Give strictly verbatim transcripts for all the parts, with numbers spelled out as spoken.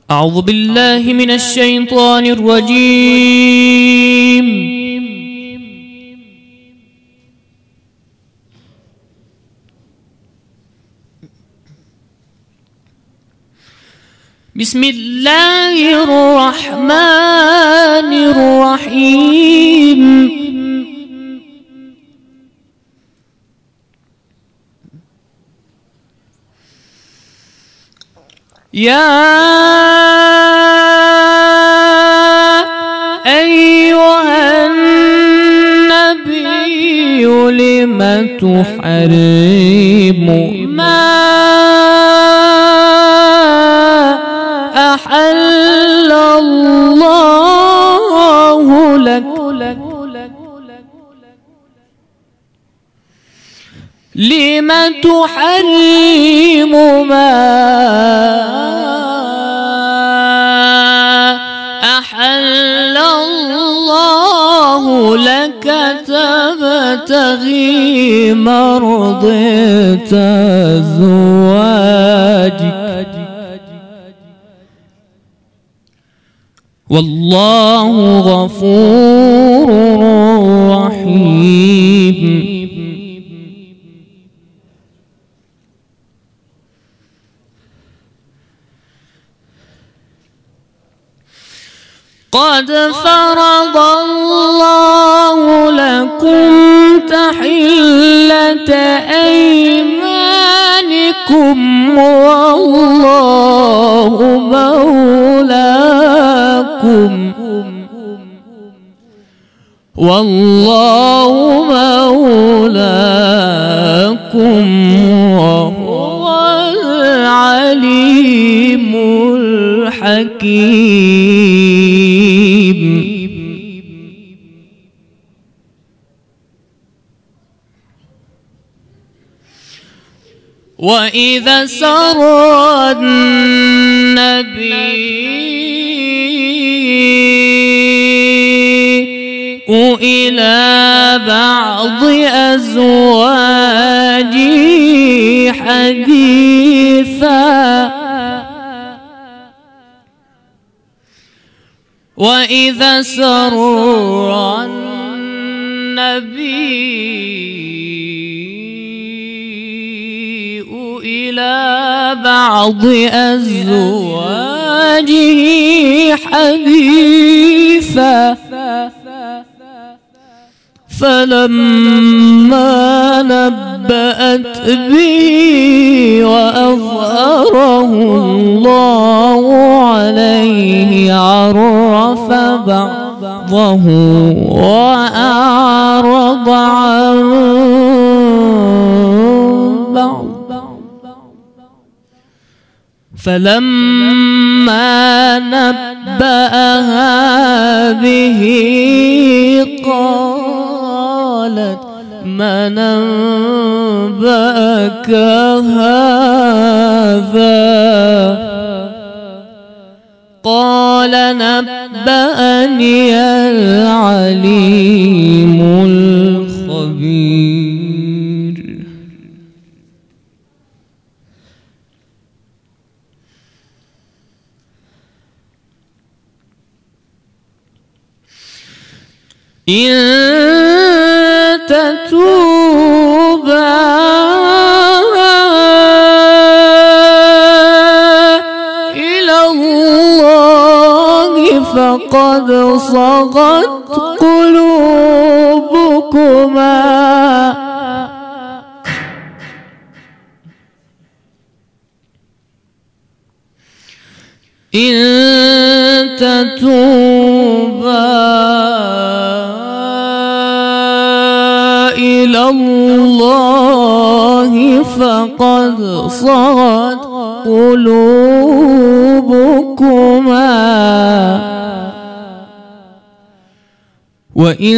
أعوذ بالله من الشيطان الرجيم. بسم الله الرحمن الرحيم. يا أيها النبي لم تحرم ما أحل الله لك لم تحرم ما أحل الله لك تبتغي مرضات أزواجك والله غفور رحيم. قد فرض الله لكم تحلة أيمانكم والله مولاكم والله مولاكم وهو العليم الحكيم. وإذا سر النبي إلى بعض أزواجه حديثا وإذا سر النبي إلى بعض أزواجه حديثا فلما نبأت به وأظهره الله عليه عرف بعضه وأعرض عن بعض فلما نبأها به قالت من أنبأك هذا قال نبأني العليم الخبير. إن تتوبا إلى الله فقد صغت قلوبكما إن تتوبا إلى الله فقد صغت قلوبكما وإن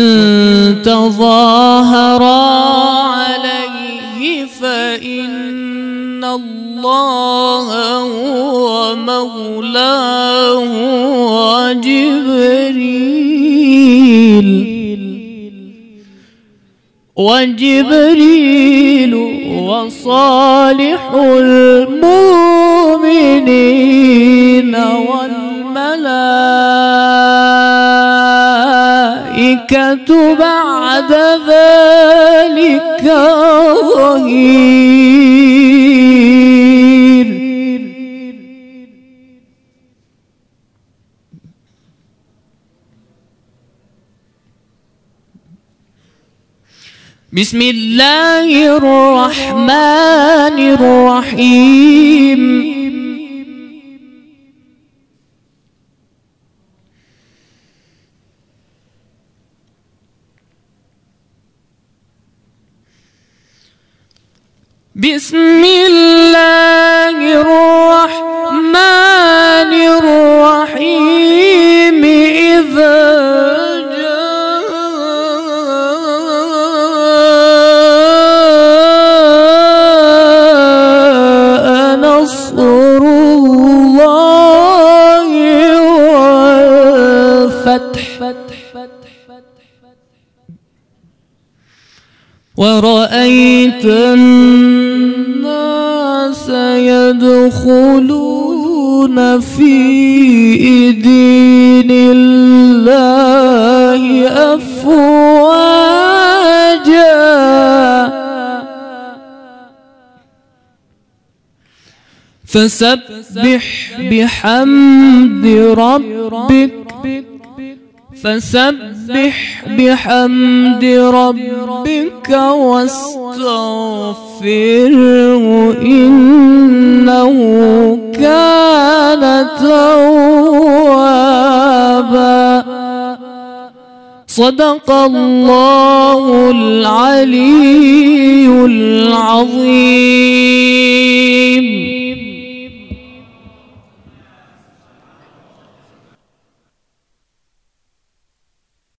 تظاهرا عليه فإن الله هو مولاه وجبريل وجبريل وصالح المؤمنين ملكت بعد ذلك ظهير. بسم الله الرحمن الرحيم. بسم الله الرحمن الرحيم. إذا جاء نصر الله والفتح ورأيت الناس يدخلون في دين الله أفواجا فسبح بحمد ربك فسبح بحمد ربك واستغفره إنه كان توابا. صدق الله العلي العظيم.